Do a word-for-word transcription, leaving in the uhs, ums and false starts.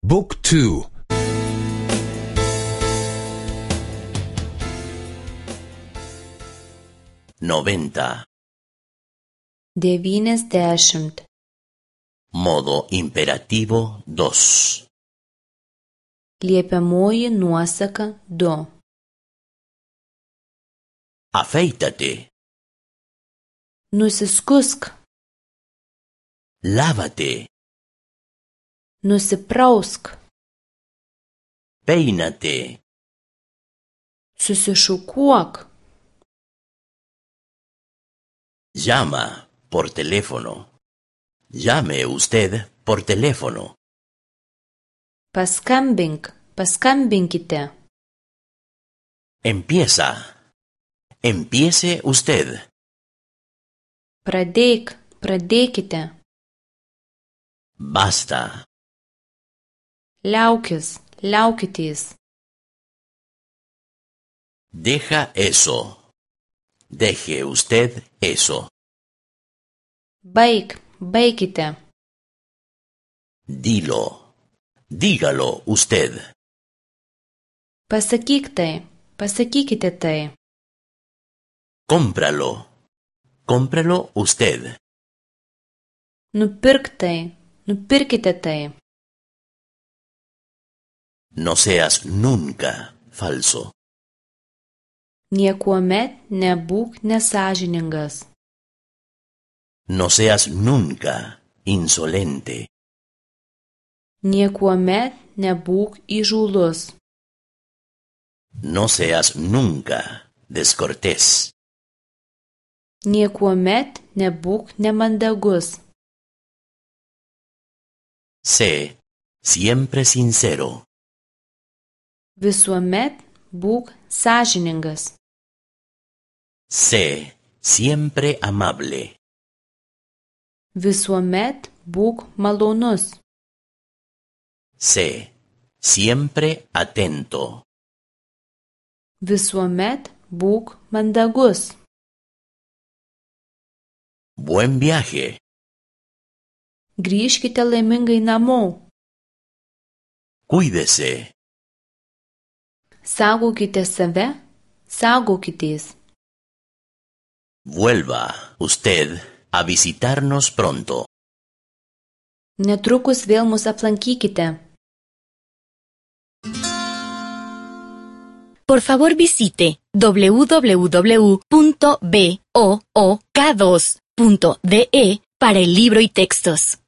บุ๊กทู noventa. devyniasdešimt. Modo imperativo dos. Liepiamoji nuosaka du. Afeítate. Nusiskusk. Lávate. Nusiprausk. Peínate. Susišukuok. Llama por teléfono. Llame usted por teléfono. Paskambink, paskambinkite. Empieza. Empiece usted. Pradėk, pradėkite. Basta. Liaukis, liaukitės. Deja eso. Deje usted eso. Baik, baikite. Dilo. Dígalo usted. Pasakyk tai, pasakykite tai. Cómpralo. Cómpralo usted. Nupirk tai, nupirkite tai. No seas nunca falso. Niekuomet nebūk nesąžiningas. No seas nunca insolente. Niekuomet nebūk įžūlus. No seas nunca descortés. Niekuomet nebūk nemandagus. Sé siempre sincero. Visuomet būk sąžiningas. Sé siempre amable. Visuomet būk malonus. Sé siempre atento. Visuomet būk mandagus. Buen viaje. Grįžkite laimingai namo. Cuídese. Saugokite save, saugokitės. Vuelva usted a visitarnos pronto. Netrukus vėl mus aplankykite. Por favor visite doble u doble u doble u punto book dos punto de para el libro y textos.